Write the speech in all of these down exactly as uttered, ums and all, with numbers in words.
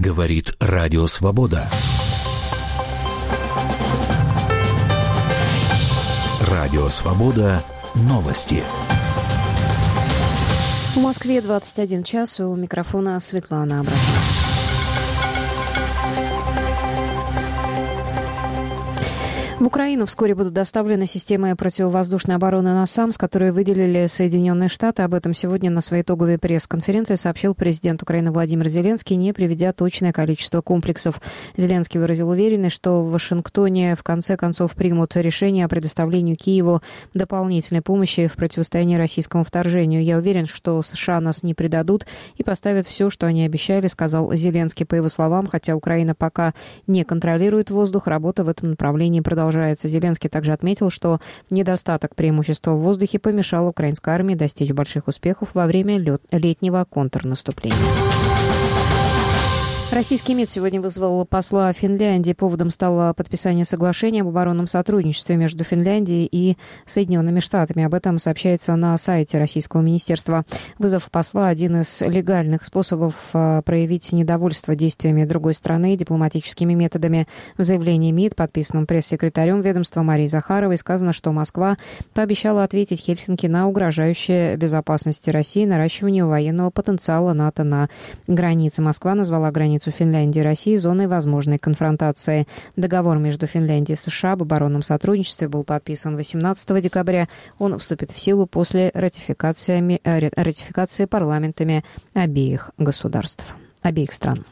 Говорит Радио Свобода. Радио Свобода. Новости. В Москве двадцать один час. У микрофона Светлана Абрамова. В Украину вскоре будут доставлены системы противовоздушной обороны «Насамс», которые выделили Соединенные Штаты. Об этом сегодня на своей итоговой пресс-конференции сообщил президент Украины Владимир Зеленский, не приведя точное количество комплексов. Зеленский выразил уверенность, что в Вашингтоне в конце концов примут решение о предоставлении Киеву дополнительной помощи в противостоянии российскому вторжению. «Я уверен, что США нас не предадут и поставят все, что они обещали», сказал Зеленский. По его словам, хотя Украина пока не контролирует воздух, работа в этом направлении продолжается. Зеленский также отметил, что недостаток преимущества в воздухе помешал украинской армии достичь больших успехов во время летнего контрнаступления. Российский МИД сегодня вызвал посла Финляндии. Поводом стало подписание соглашения об оборонном сотрудничестве между Финляндией и Соединенными Штатами. Об этом сообщается на сайте Российского министерства. Вызов посла – один из легальных способов проявить недовольство действиями другой страны дипломатическими методами. В заявлении МИД, подписанном пресс-секретарем ведомства Марией Захаровой, сказано, что Москва пообещала ответить Хельсинки на угрожающее безопасности России наращивание военного потенциала НАТО на границе. Москва назвала границу Финляндии и России зоной возможной конфронтации. Договор между Финляндией и США об оборонном сотрудничестве был подписан восемнадцатого декабря. Он вступит в силу после ратификации, ратификации парламентами обеих государств, обеих стран.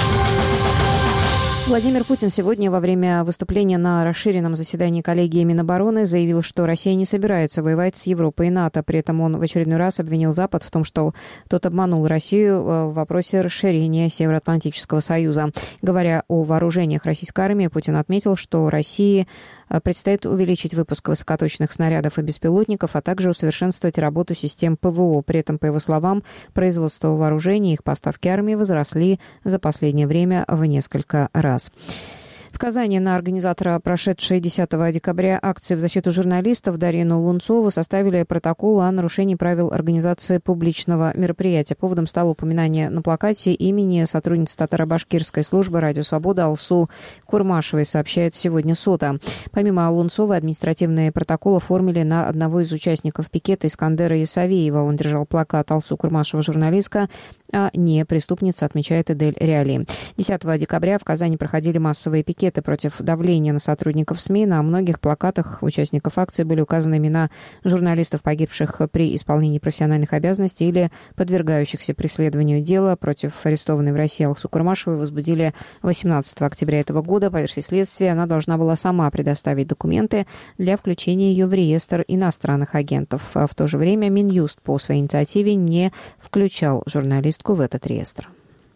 Владимир Путин сегодня во время выступления на расширенном заседании коллегии Минобороны заявил, что Россия не собирается воевать с Европой и НАТО. При этом он в очередной раз обвинил Запад в том, что тот обманул Россию в вопросе расширения Североатлантического союза. Говоря о вооружениях российской армии, Путин отметил, что России предстоит увеличить выпуск высокоточных снарядов и беспилотников, а также усовершенствовать работу систем ПВО. При этом, по его словам, производство вооружений и их поставки армии возросли за последнее время в несколько раз. В Казани на организатора прошедшей десятого декабря акции в защиту журналистов Дарину Лунцову составили протокол о нарушении правил организации публичного мероприятия. Поводом стало упоминание на плакате имени сотрудницы татаро-башкирской службы «Радио Свобода» Алсу Курмашевой, сообщает сегодня СОТА. Помимо Лунцовой, административный протокол оформили на одного из участников пикета Искандера Ясавиева. Он держал плакат «Алсу Курмашева журналистка», а не преступница, отмечает Эдель Реали. десятого декабря в Казани проходили массовые пикеты против давления на сотрудников СМИ. На многих плакатах участников акции были указаны имена журналистов, погибших при исполнении профессиональных обязанностей или подвергающихся преследованию. Дела против арестованной в России Алсу Курмашевой возбудили восемнадцатого октября этого года. По версии следствия, она должна была сама предоставить документы для включения ее в реестр иностранных агентов. В то же время Минюст по своей инициативе не включал журналистку в этот реестр.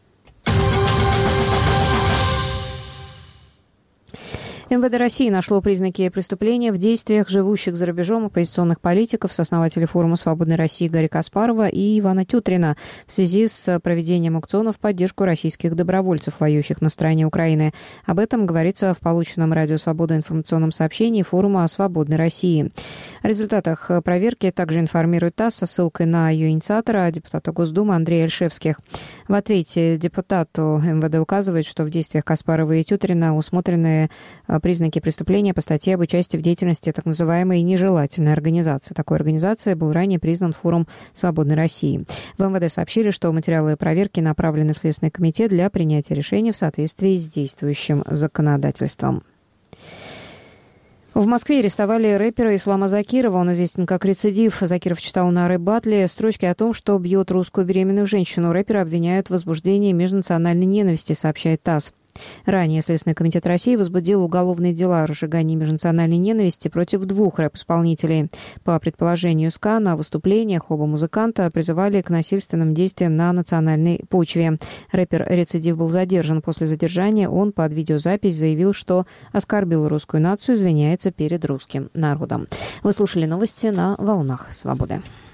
МВД России нашло признаки преступления в действиях живущих за рубежом оппозиционных политиков, сооснователей форума «Свободной России» Гарри Каспарова и Ивана Тютрина в связи с проведением аукциона в поддержку российских добровольцев, воюющих на стороне Украины. Об этом говорится в полученном Радио Свобода информационном сообщении форума «Свободной России». О результатах проверки также информирует ТАСС со ссылкой на ее инициатора, депутата Госдумы Андрея Ольшевских. В ответе депутату МВД указывает, что в действиях Каспарова и Тютрина усмотрены признаки преступления по статье об участии в деятельности так называемой нежелательной организации. Такой организацией был ранее признан форум «Свободной России». В МВД сообщили, что материалы проверки направлены в Следственный комитет для принятия решения в соответствии с действующим законодательством. В Москве арестовали рэпера Ислама Закирова. Он известен как «Рецидив». Закиров читал на рэп-баттле строчки о том, что бьет русскую беременную женщину. Рэпера обвиняют в возбуждении межнациональной ненависти, сообщает ТАСС. Ранее Следственный комитет России возбудил уголовные дела о разжигании межнациональной ненависти против двух рэп-исполнителей. По предположению СКА, на выступлениях оба музыканта призывали к насильственным действиям на национальной почве. Рэпер «Рецидив» был задержан. После задержания он под видеозапись заявил, что оскорбил русскую нацию, извиняется перед русским народом. Вы слушали новости на «Волнах Свободы».